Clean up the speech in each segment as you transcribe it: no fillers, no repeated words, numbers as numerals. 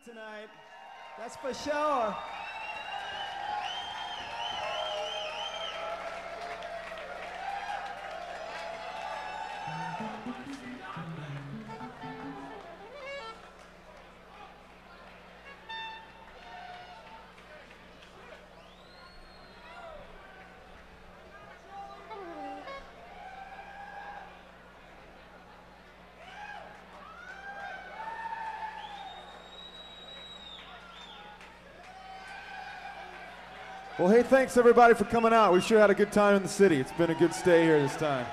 tonight. That's for sure. Well, hey, thanks everybody for coming out. We sure had a good time in the city. It's been a good stay here this time.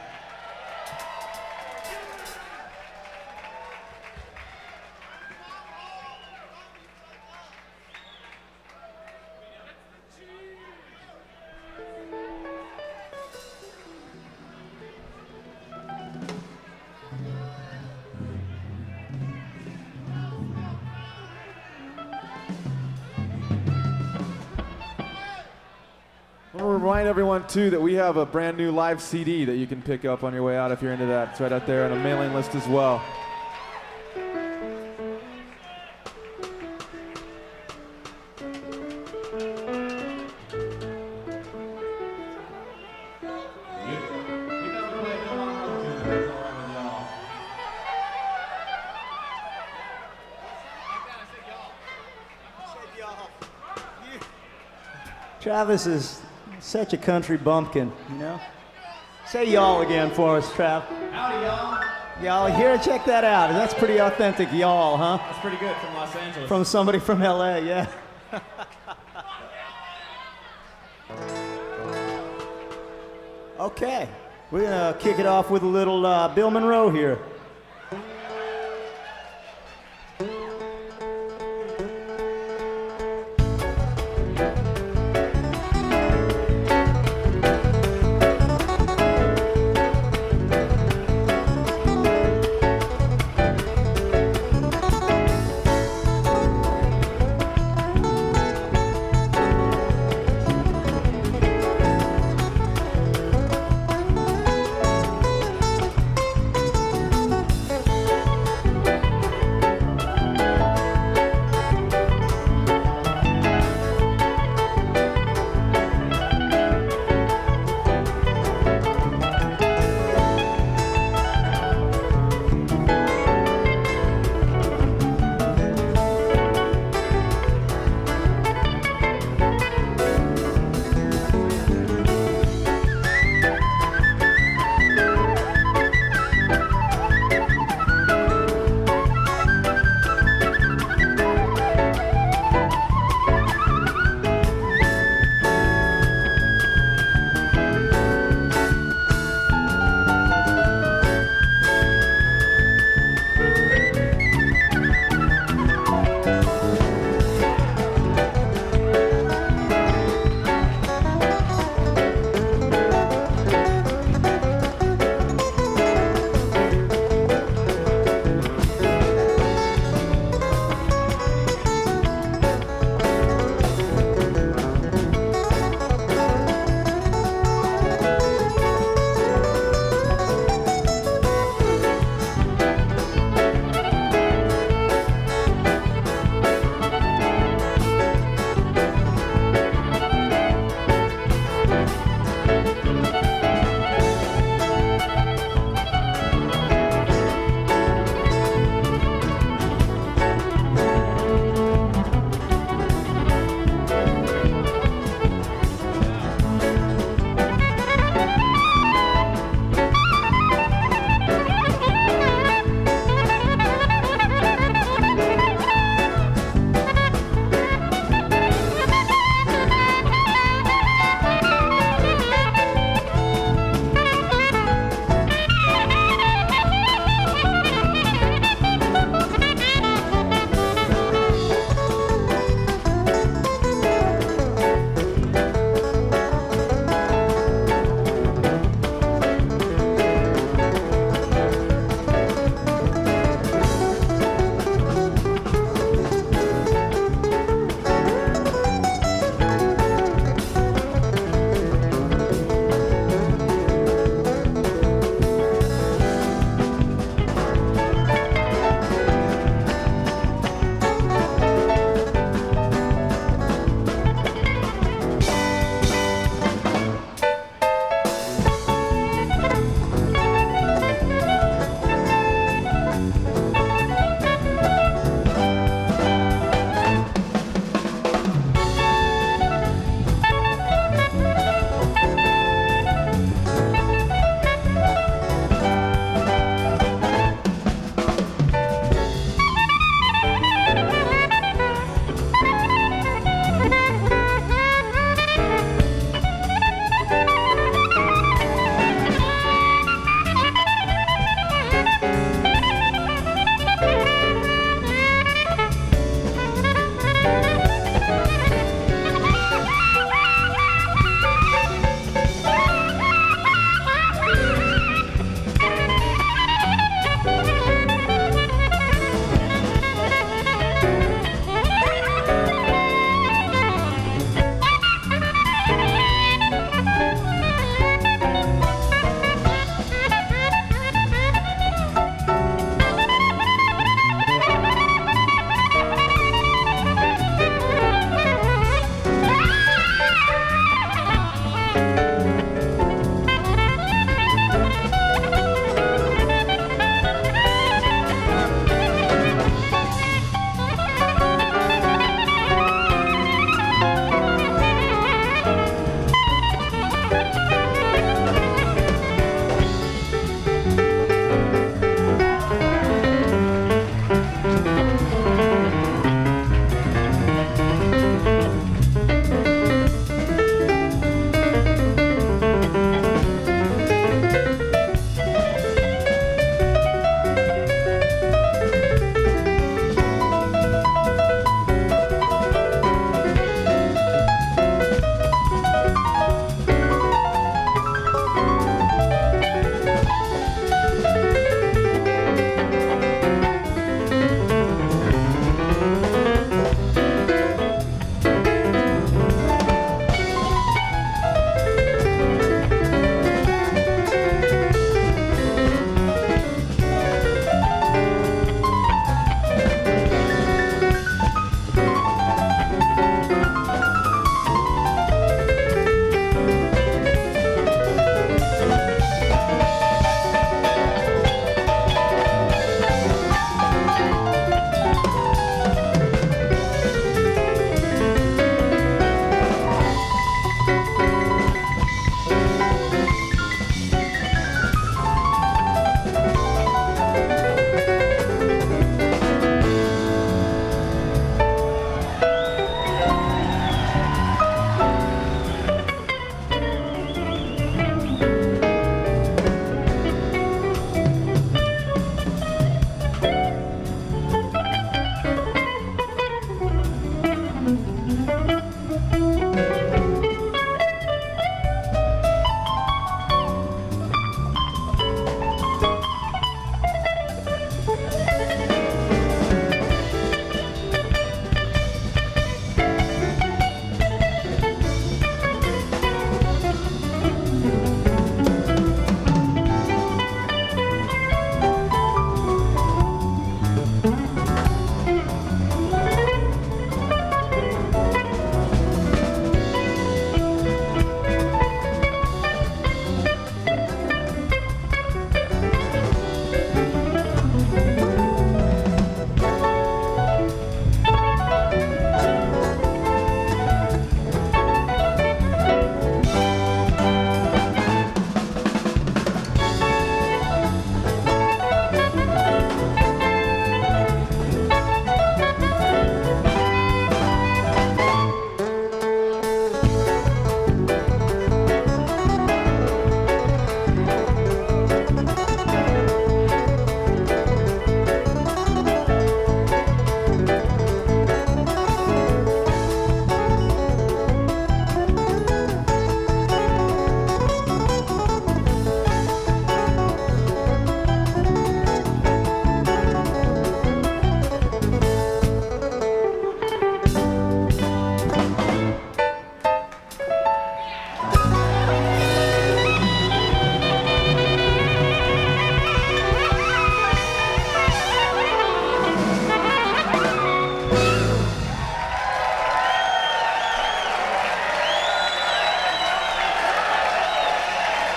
I want to remind everyone, too, that we have a brand new live CD that you can pick up on your way out if you're into that. It's right out there on a mailing list as well. Travis is such a country bumpkin, you know? Say y'all again for us, Trav. Howdy, y'all. Y'all here? Check that out. That's pretty authentic y'all, huh? That's pretty good from Los Angeles. From somebody from LA, yeah. Okay, we're gonna kick it off with a little Bill Monroe here.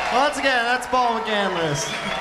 Once again, that's Paul McCandless.